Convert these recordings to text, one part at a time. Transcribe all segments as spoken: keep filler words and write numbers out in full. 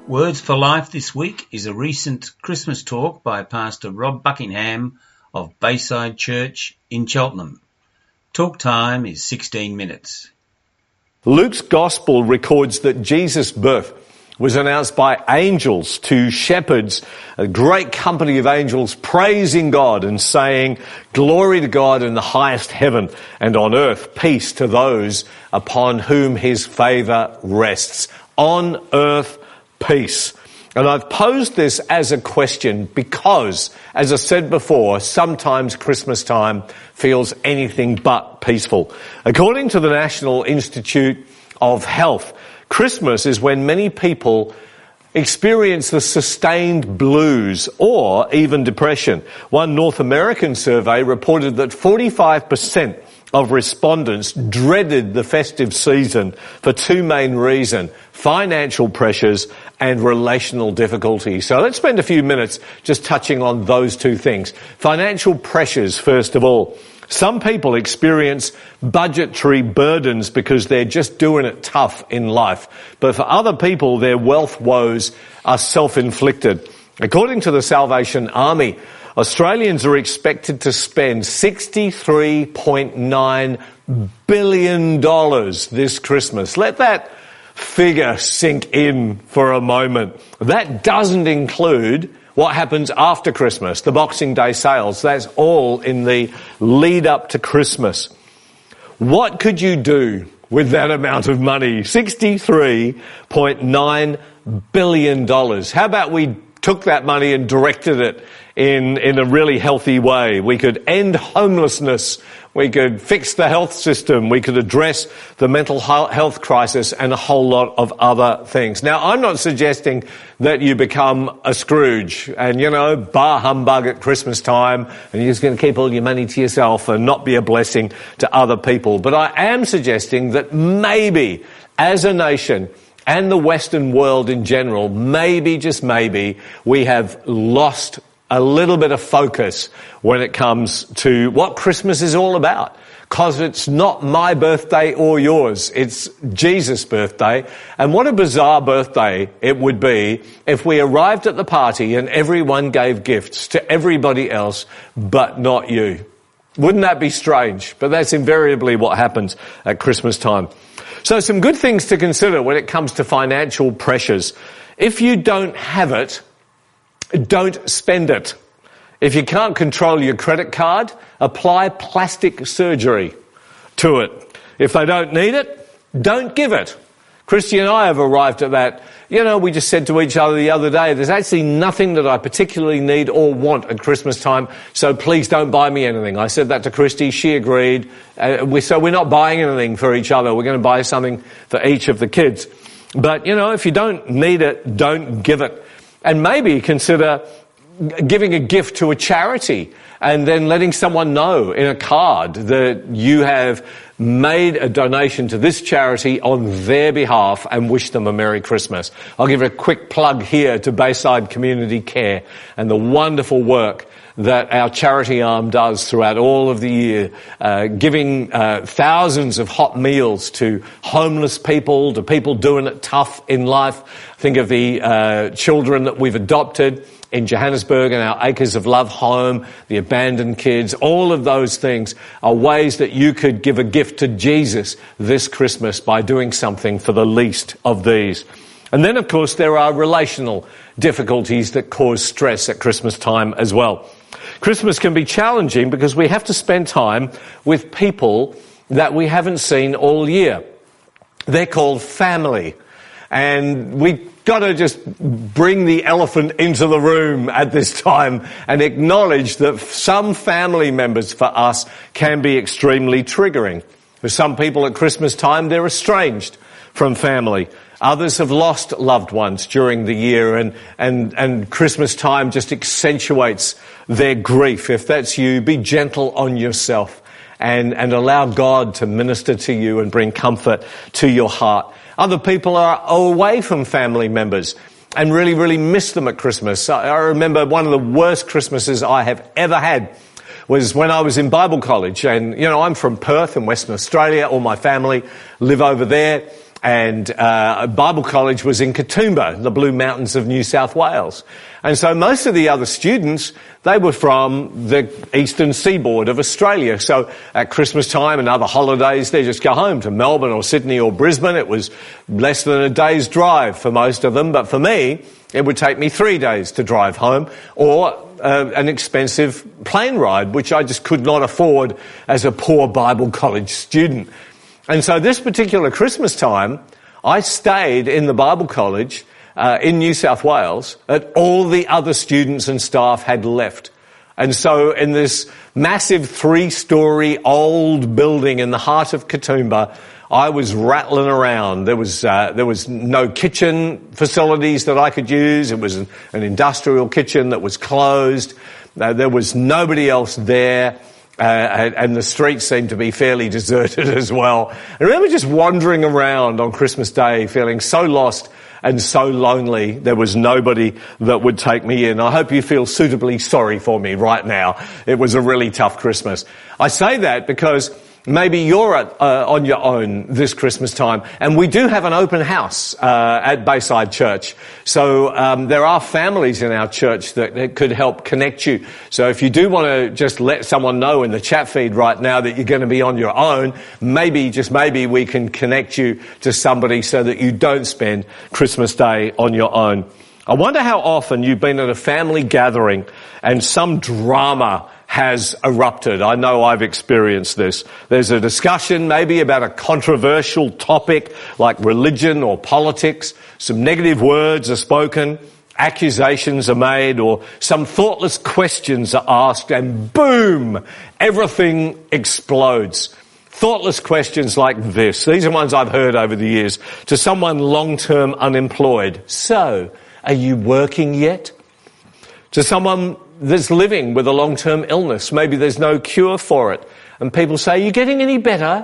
Words for Life this week is a recent Christmas talk by Pastor Rob Buckingham of Bayside Church in Cheltenham. Talk time is sixteen minutes. Luke's Gospel records that Jesus' birth was announced by angels to shepherds, a great company of angels praising God and saying, "Glory to God in the highest heaven, and on earth peace to those upon whom his favour rests." On earth, peace. And I've posed this as a question because, as I said before, sometimes Christmas time feels anything but peaceful. According to the National Institute of Health, Christmas is when many people experience the sustained blues or even depression. One North American survey reported that forty-five percent of respondents dreaded the festive season for two main reasons: financial pressures and relational difficulties. So let's spend a few minutes just touching on those two things. Financial pressures, first of all. Some people experience budgetary burdens because they're just doing it tough in life. But for other people, their wealth woes are self-inflicted. According to the Salvation Army, Australians are expected to spend sixty-three point nine billion dollars this Christmas. Let that figure sink in for a moment. That doesn't include what happens after Christmas, the Boxing Day sales. That's all in the lead up to Christmas. What could you do with that amount of money? sixty-three point nine billion dollars. How about we took that money and directed it in, in a really healthy way? We could end homelessness. We could fix the health system. We could address the mental health crisis and a whole lot of other things. Now, I'm not suggesting that you become a Scrooge and, you know, bar humbug at Christmas time and you're just going to keep all your money to yourself and not be a blessing to other people. But I am suggesting that maybe, as a nation and the Western world in general, maybe, just maybe, we have lost a little bit of focus when it comes to what Christmas is all about. Because it's not my birthday or yours. It's Jesus' birthday. And what a bizarre birthday it would be if we arrived at the party and everyone gave gifts to everybody else but not you. Wouldn't that be strange? But that's invariably what happens at Christmas time. So some good things to consider when it comes to financial pressures. If you don't have it, don't spend it. If you can't control your credit card, apply plastic surgery to it. If they don't need it, don't give it. Christy and I have arrived at that. You know, we just said to each other the other day, there's actually nothing that I particularly need or want at Christmas time, so please don't buy me anything. I said that to Christy, she agreed. Uh, we, so we're not buying anything for each other. We're going to buy something for each of the kids. But, you know, if you don't need it, don't give it. And maybe consider giving a gift to a charity and then letting someone know in a card that you have made a donation to this charity on their behalf and wish them a Merry Christmas. I'll give a quick plug here to Bayside Community Care and the wonderful work that our charity arm does throughout all of the year, uh, giving uh, thousands of hot meals to homeless people, to people doing it tough in life. Think of the uh, children that we've adopted in Johannesburg and our Acres of Love home, the abandoned kids. All of those things are ways that you could give a gift to Jesus this Christmas by doing something for the least of these. And then, of course, there are relational difficulties that cause stress at Christmas time as well. Christmas can be challenging because we have to spend time with people that we haven't seen all year. They're called family. And we got to just bring the elephant into the room at this time and acknowledge that some family members for us can be extremely triggering. For some people at Christmas time, they're estranged from family. Others have lost loved ones during the year, and, and, and Christmas time just accentuates their grief. If that's you, be gentle on yourself and, and allow God to minister to you and bring comfort to your heart. Other people are away from family members and really, really miss them at Christmas. I remember one of the worst Christmases I have ever had was when I was in Bible college. And, you know, I'm from Perth in Western Australia. All my family live over there. And uh, Bible college was in Katoomba, the Blue Mountains of New South Wales. And so most of the other students, they were from the eastern seaboard of Australia. So at Christmas time and other holidays, they just go home to Melbourne or Sydney or Brisbane. It was less than a day's drive for most of them. But for me, it would take me three days to drive home, or uh, an expensive plane ride, which I just could not afford as a poor Bible college student. And so this particular Christmas time, I stayed in the Bible college uh, in New South Wales, and all the other students and staff had left. And so in this massive three-storey old building in the heart of Katoomba, I was rattling around. There was uh, there was no kitchen facilities that I could use. It was an, an industrial kitchen that was closed. Uh, there was nobody else there. Uh, and the streets seemed to be fairly deserted as well. I remember just wandering around on Christmas Day feeling so lost and so lonely. There was nobody that would take me in. I hope you feel suitably sorry for me right now. It was a really tough Christmas. I say that because maybe you're at, uh, on your own this Christmas time, and we do have an open house uh, at Bayside Church. So um, there are families in our church that, that could help connect you. So if you do want to just let someone know in the chat feed right now that you're going to be on your own, maybe, just maybe, we can connect you to somebody so that you don't spend Christmas Day on your own. I wonder how often you've been at a family gathering and some drama has erupted. I know I've experienced this. There's a discussion maybe about a controversial topic like religion or politics. Some negative words are spoken, accusations are made, or some thoughtless questions are asked, and boom, everything explodes. Thoughtless questions like this. These are ones I've heard over the years. To someone long-term unemployed. So, are you working yet? To someone that's living with a long-term illness. Maybe there's no cure for it. And people say, are you getting any better?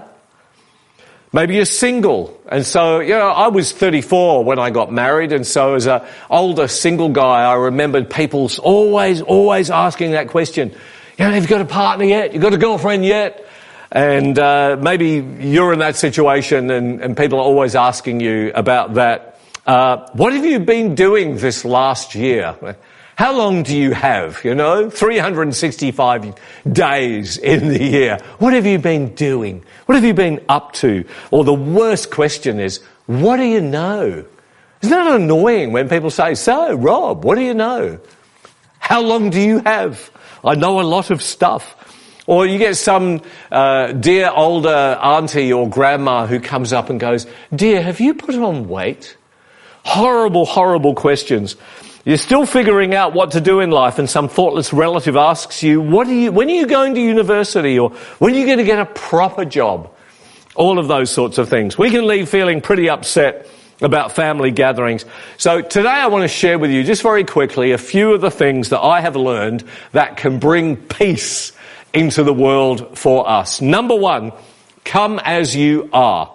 Maybe you're single. And so, you know, I was thirty-four when I got married. And so as an older single guy, I remembered people always, always asking that question. You know, have you got a partner yet? You got a girlfriend yet? And uh, maybe you're in that situation and, and people are always asking you about that. Uh, what have you been doing this last year? How long do you have, you know? three hundred sixty-five days in the year. What have you been doing? What have you been up to? Or the worst question is, what do you know? Isn't that annoying when people say, so, Rob, what do you know? How long do you have? I know a lot of stuff. Or you get some uh, dear older auntie or grandma who comes up and goes, dear, have you put on weight? Horrible, horrible questions. You're still figuring out what to do in life, and some thoughtless relative asks you, what are you, when are you going to university, or when are you going to get a proper job? All of those sorts of things. We can leave feeling pretty upset about family gatherings. So today I want to share with you, just very quickly, a few of the things that I have learned that can bring peace into the world for us. Number one, come as you are.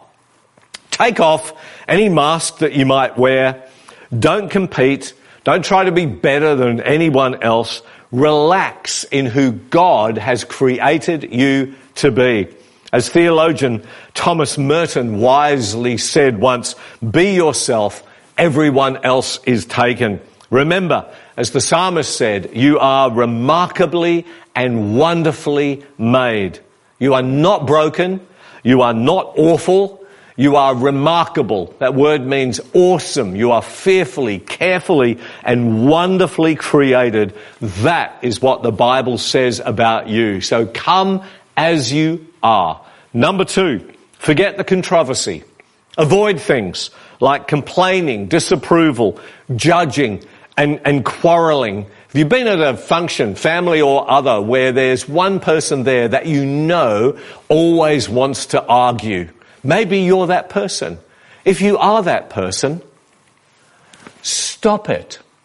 Take off any mask that you might wear. Don't compete. Don't try to be better than anyone else. Relax in who God has created you to be. As theologian Thomas Merton wisely said once, be yourself, everyone else is taken. Remember, as the psalmist said, you are remarkably and wonderfully made. You are not broken. You are not awful. You are remarkable. That word means awesome. You are fearfully, carefully, and wonderfully created. That is what the Bible says about you. So come as you are. Number two, forget the controversy. Avoid things like complaining, disapproval, judging, and, and quarrelling. Have you been at a function, family or other, where there's one person there that you know always wants to argue? Maybe you're that person. If you are that person, stop it.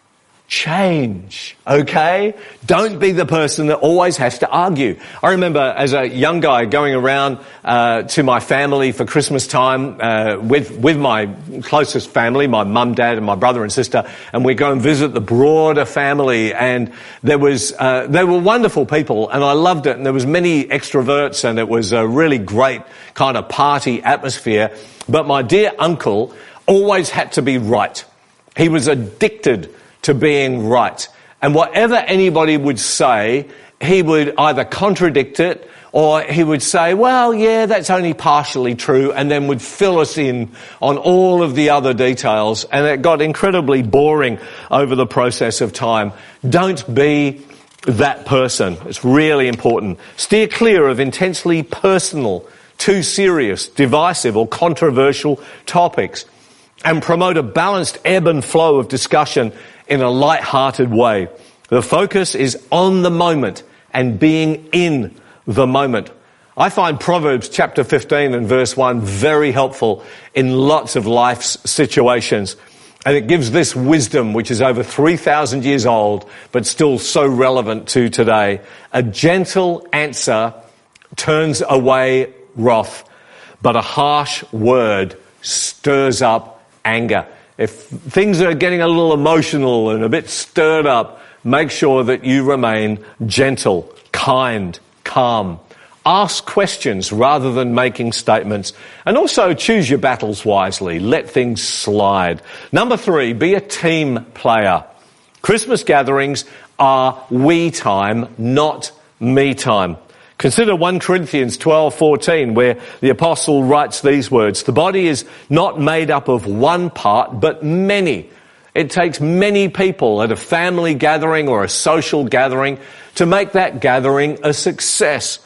change, okay? Don't be the person that always has to argue. I remember as a young guy going around uh, to my family for Christmas time uh, with with my closest family, my mum, dad, and my brother and sister, and we go and visit the broader family, and there was uh, they were wonderful people, and I loved it, and there was many extroverts, and it was a really great kind of party atmosphere. But my dear uncle always had to be right. He was addicted to being right. And whatever anybody would say, he would either contradict it or he would say, well, yeah, that's only partially true, and then would fill us in on all of the other details. And it got incredibly boring over the process of time. Don't be that person. It's really important. Steer clear of intensely personal, too serious, divisive or controversial topics, and promote a balanced ebb and flow of discussion in a light-hearted way. The focus is on the moment and being in the moment. I find Proverbs chapter fifteen and verse one very helpful in lots of life's situations. And it gives this wisdom, which is over three thousand years old, but still so relevant to today. A gentle answer turns away wrath, but a harsh word stirs up anger. If things are getting a little emotional and a bit stirred up, make sure that you remain gentle, kind, calm. Ask questions rather than making statements. And also choose your battles wisely. Let things slide. Number three, be a team player. Christmas gatherings are we time, not me time. Consider First Corinthians twelve fourteen, where the apostle writes these words, the body is not made up of one part, but many. It takes many people at a family gathering or a social gathering to make that gathering a success.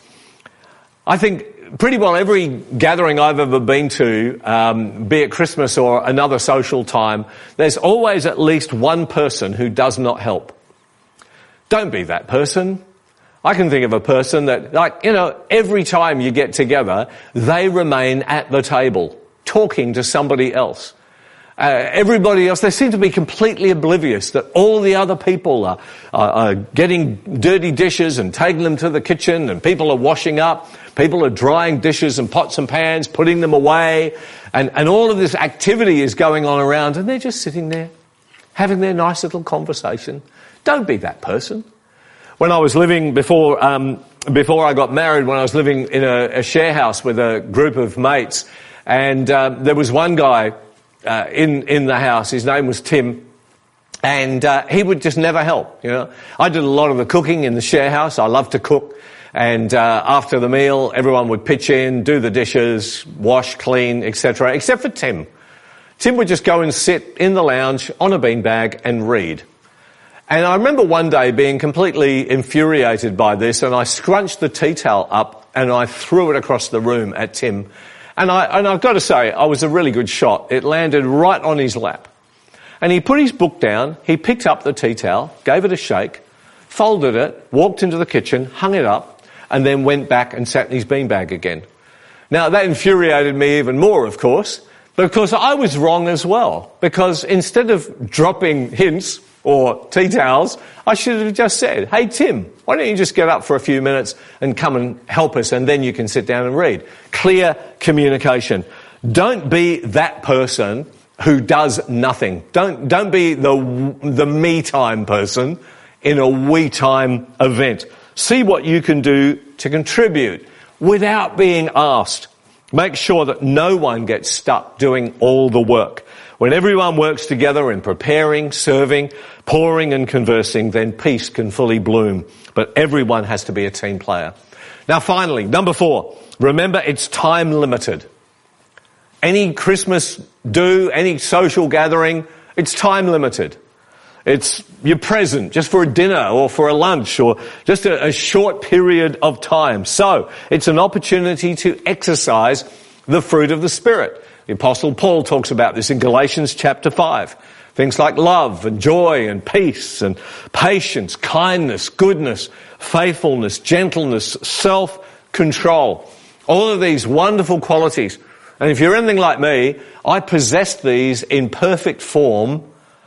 I think pretty well every gathering I've ever been to, um, be it Christmas or another social time, there's always at least one person who does not help. Don't be that person. I can think of a person that, like, you know, every time you get together, they remain at the table talking to somebody else. Uh, everybody else, they seem to be completely oblivious that all the other people are, are, are getting dirty dishes and taking them to the kitchen, and people are washing up, people are drying dishes and pots and pans, putting them away, and, and all of this activity is going on around, and they're just sitting there having their nice little conversation. Don't be that person. When I was living before um, before I got married, when I was living in a, a share house with a group of mates, and uh, there was one guy uh, in in the house. His name was Tim, and uh, he would just never help. You know, I did a lot of the cooking in the share house. I love to cook, and uh, after the meal, everyone would pitch in, do the dishes, wash, clean, et cetera. Except for Tim. Tim would just go and sit in the lounge on a beanbag and read. And I remember one day being completely infuriated by this, and I scrunched the tea towel up and I threw it across the room at Tim. And, I, and I've got to say, I was a really good shot. It landed right on his lap. And he put his book down, he picked up the tea towel, gave it a shake, folded it, walked into the kitchen, hung it up, and then went back and sat in his beanbag again. Now, that infuriated me even more, of course, because I was wrong as well. Because instead of dropping hints or tea towels, I should have just said, hey, Tim, why don't you just get up for a few minutes and come and help us, and then you can sit down and read. Clear communication. Don't be that person who does nothing. Don't, don't be the, the me time person in a we time event. See what you can do to contribute without being asked. Make sure that no one gets stuck doing all the work. When everyone works together in preparing, serving, pouring and conversing, then peace can fully bloom. But everyone has to be a team player. Now finally, number four, remember it's time limited. Any Christmas do, any social gathering, it's time limited. It's you're present just for a dinner or for a lunch or just a, a short period of time. So it's an opportunity to exercise the fruit of the Spirit. The Apostle Paul talks about this in Galatians chapter five. Things like love and joy and peace and patience, kindness, goodness, faithfulness, gentleness, self-control. All of these wonderful qualities. And if you're anything like me, I possessed these in perfect form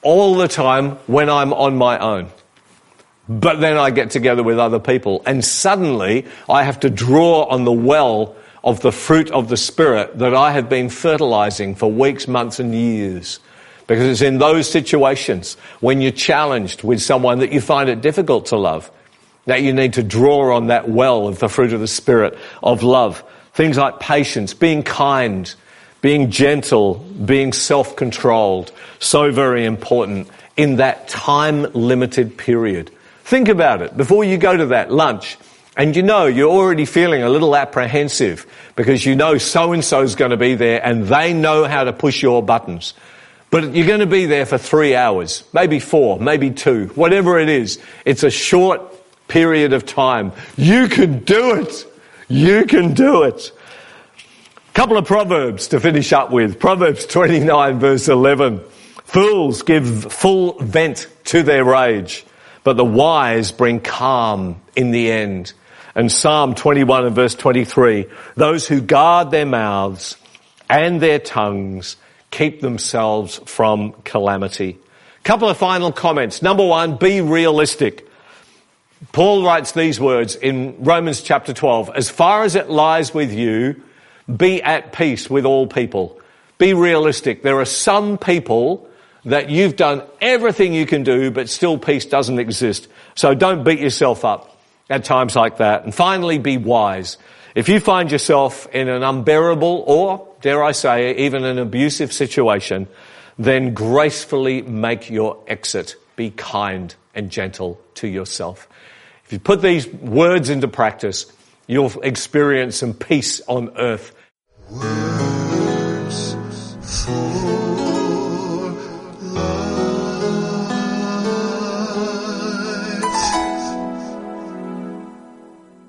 all the time when I'm on my own. But then I get together with other people, and suddenly I have to draw on the well of the fruit of the Spirit that I have been fertilizing for weeks, months and years. Because it's in those situations when you're challenged with someone that you find it difficult to love, that you need to draw on that well of the fruit of the Spirit of love. Things like patience, being kind, being gentle, being self-controlled. So very important in that time-limited period. Think about it. Before you go to that lunch, and you know you're already feeling a little apprehensive because you know so-and-so's going to be there and they know how to push your buttons. But you're going to be there for three hours, maybe four, maybe two, whatever it is. It's a short period of time. You can do it. You can do it. A couple of Proverbs to finish up with. Proverbs twenty-nine verse eleven. Fools give full vent to their rage, but the wise bring calm in the end. And Psalm twenty-one and verse twenty-three, those who guard their mouths and their tongues keep themselves from calamity. Couple of final comments. Number one, be realistic. Paul writes these words in Romans chapter twelve, as far as it lies with you, be at peace with all people. Be realistic. There are some people that you've done everything you can do, but still peace doesn't exist. So don't beat yourself up at times like that. And finally, be wise. If you find yourself in an unbearable or, dare I say, even an abusive situation, then gracefully make your exit. Be kind and gentle to yourself. If you put these words into practice, you'll experience some peace on earth. Words for